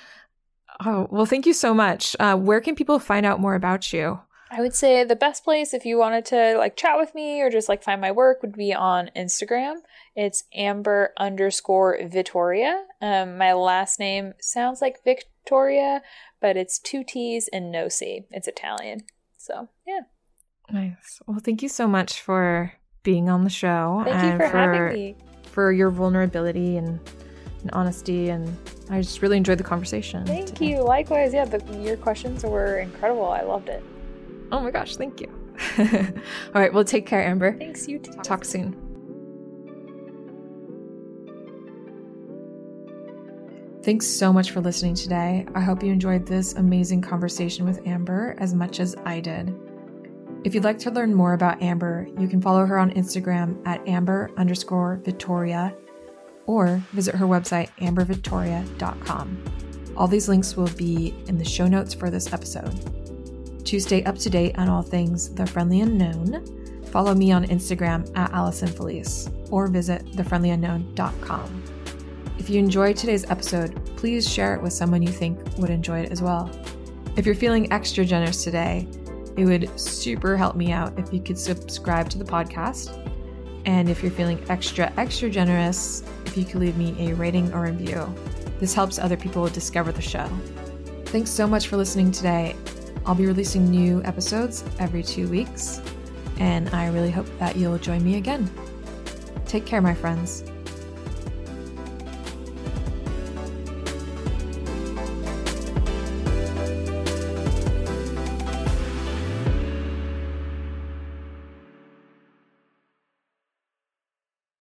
Oh, well, thank you so much. Where can people find out more about you? I would say the best place if you wanted to like chat with me or just like find my work would be on Instagram. It's Amber_Vittoria. My last name sounds like Victoria, but it's 2 T's and no C. It's Italian. So, yeah. Nice. Well, thank you so much for being on the show. Thank you for having me. For your vulnerability and honesty. And I just really enjoyed the conversation. Thank you. Likewise. Yeah, your questions were incredible. I loved it. Oh my gosh. Thank you. All right. Well, take care, Amber. Thanks, you too. Talk soon. Thanks so much for listening today. I hope you enjoyed this amazing conversation with Amber as much as I did. If you'd like to learn more about Amber, you can follow her on Instagram at Amber_Vittoria or visit her website, ambervittoria.com. All these links will be in the show notes for this episode. To stay up to date on all things The Friendly Unknown, follow me on Instagram at AllisonFelice or visit thefriendlyunknown.com. If you enjoyed today's episode, please share it with someone you think would enjoy it as well. If you're feeling extra generous today, it would super help me out if you could subscribe to the podcast. And if you're feeling extra generous, if you could leave me a rating or review. This helps other people discover the show. Thanks so much for listening today. I'll be releasing new episodes every 2 weeks, and I really hope that you'll join me again. Take care, my friends.